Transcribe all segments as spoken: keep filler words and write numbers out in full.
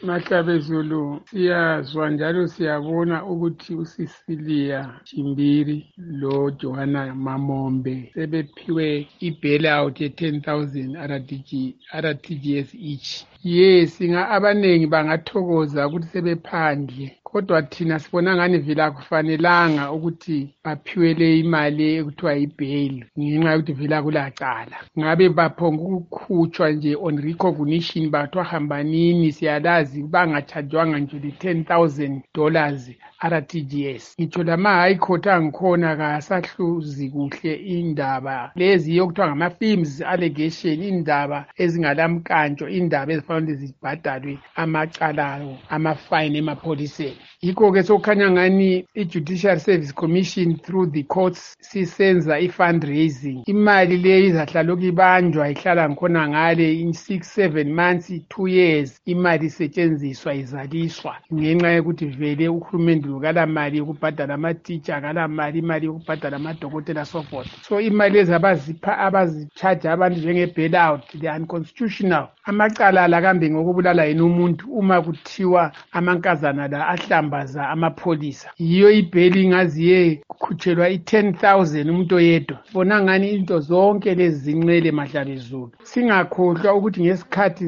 Mahlabezulu, siyazwa njalo siyabona ukuthi uSicilia Jimbiri lo Joanna Mamombe sebephiwe i-bailout ye ten thousand R T G S each. Yes, nga abanengi bangathokoza ukuthi sebephandle, kodwa thina sibona ngani vele akufanelanga ukuthi baphiwe le imali ekuthiwa yi-bail ngenxa yokuthi vele akulacala. Ngabe baphonga ukukhutshwa nje on recognition bathiwa hambanini siyalazi bangachajwanga nje le-ten thousand dollars R T G S. Ngitsho lama-high court angikhona kasahluzi kuhle indaba lezi yokuthiwa ngama-films allegation, indaba ezingalamkantsho, indaba ezifanele zibhadalwe amacala ama-fine emapholiseni. Yikho-ke sokukhanya ngani i-Judicial Service Commission through the courts sisenza i-fundraising. Imali le izahlala ibanjwa ihlala ngikhona ngale in six, seven months, two years, imali isetshenziswa izaliswa ngenxa yokuthi vele uhulumende ukala mali yokubhadala ama-teacher, akala mali imali yokubhadala amadokotela so forth. So imali ezabazipha abazi-charge abantu njenge-bailout they are unconstitutional. Amacala la kambe ngokubulala yena umuntu uma kuthiwa amankazana la ahlambaza amapholisa. Yiyo ibheli ngaziye kukhutshelwa i-ten thousand umuntu oyedwa. Bona ngani into zonke lezi zinqele Mahlabezulu. Singakhohlwa ukuthi ngesikhathi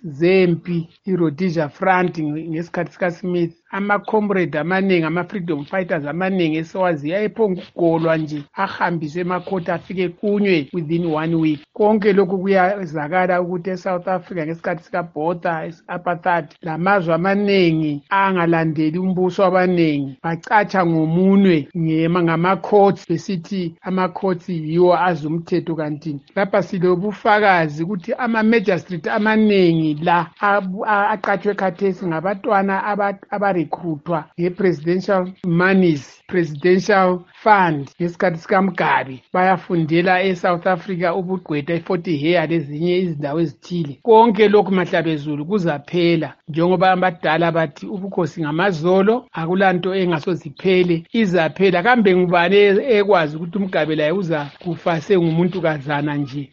zempi i-Rhodesia Front ngesikhathi sika-Smith ama-comrade amaningi, ama-freedom fighters amaningi esiwaziyo ayephonga ukugolwa nje ahambiswe emakhoti afike kunywe within one week. Konke lokhu kuyazakala ukuthi e-South Africa ngesikhathi sika-Botha, apartheid, lamazwe amaningi angalandeli umbuso abaningi bacatsha ngomunwe ngama-courts besithi ama-courts yiwo azumthetho. Kanti lapha silobufakazi ukuthi ama-magistrate amaningi la aqatshwe khathesi ngabatwana aba recruitwa nge-presidential monies, presidential fund ngesikhathi sikaMgabi, bayafundela e-South Africa ubugqwetha i-Fort Hare lezinye izindawo ezithile. Konke lokhu Mahlabezulu kuzaphela njengoba abadala bathi ubukhosi ngamazolo, akulanto engasoziphele, izaphela. Kambe ngubani ekwazi ukuthi uMgabi laye uza kufa sengumuntu kazana nje